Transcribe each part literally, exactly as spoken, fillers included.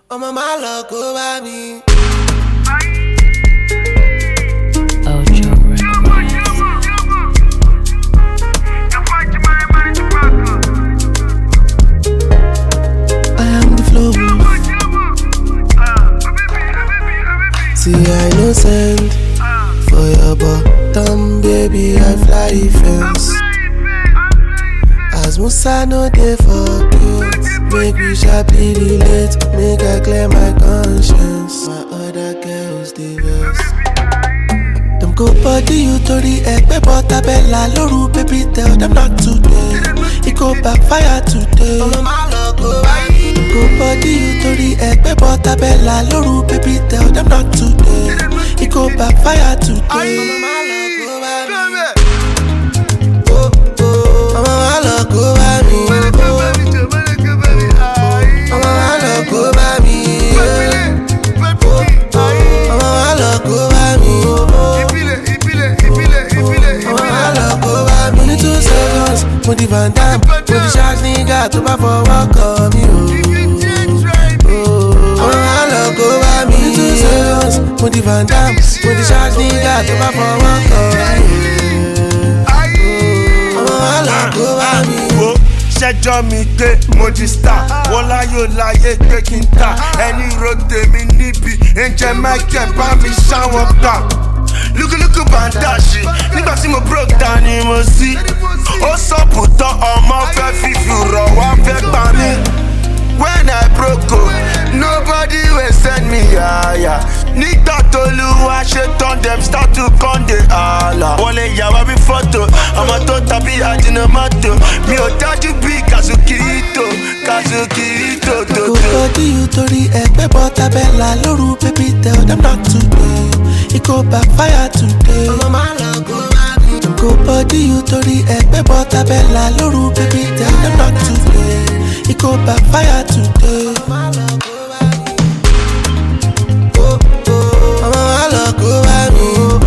Ọmọ máa lọ kó bá mi. Ojo Records. I am the flow. See, I no send for your bottom, baby. I fly fence. As Musa no dey forget, make we sharply relate, make I clear my conscience. My other girls dey vex. Them go body you to the egg, but Bella Loru, baby, tell them not today. It go backfire today. Go body you to the egg, but Bella Loru, baby, tell them not today. It go backfire today. Go by me, I'ma love go by me, I'ma love go by me, I'ma love go by me. Twenty-two seconds, mo di Van Damme, mo di shark nigga tó bá fọwọ́ kàn mí o. I'ma love go by me. Twenty-two seconds, mo di Van Damme, mo di shark nigga tó bá fọwọ́ kàn mí o. I'ma love go by me. Ṣẹjọ́ mi dé mo di star wọ́n láyò láyé gbé kí n ta ẹni ro tèmi níbi ẹ̀jẹ̀ Michael bá mi ṣáwọn gbà lúkúlúkú bàǹdàṣì nígbà tí mo broke down ni mo sí ó sọ̀pù tán ọmọ fẹ́ fífi rọ̀ wá fẹ́ pa mí. When I broke oh, nobody will send me higher. Nígbà tó lúwa ṣe tán dem start to come dey holla. Wọ́n lè yà wá bí fọ́tò, ọmọ tó tàbí Ajinomoto. Mi ò dájú bí Kazukirito, Kazukirito tó tó. Go body you torí ẹgbẹ́ bọ́tà Bella Loru, baby tell them not today. It go backfire today. Ọmọ máa lọ kó bá mi. Go body you torí ẹgbẹ́ bọ́tà Bella Loru, baby tell them not today. It go backfire today. Ọmọ máa lọ kó bá mi.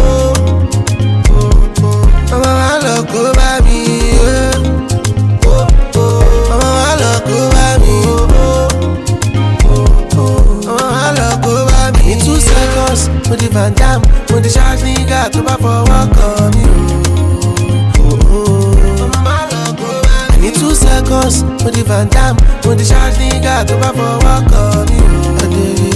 Ọmọ máa lọ kó bá mi. Ọmọ máa lọ kó bá mi. Ọmọ máa lọ kó bá mi. In two seconds, mo di Van Damme, mo di shark nigga tó bá fọwọ́ kàn mí o. In two seconds, mo di Van Damme, mo di shark nigga tó bá fọwọ́ kàn mí o.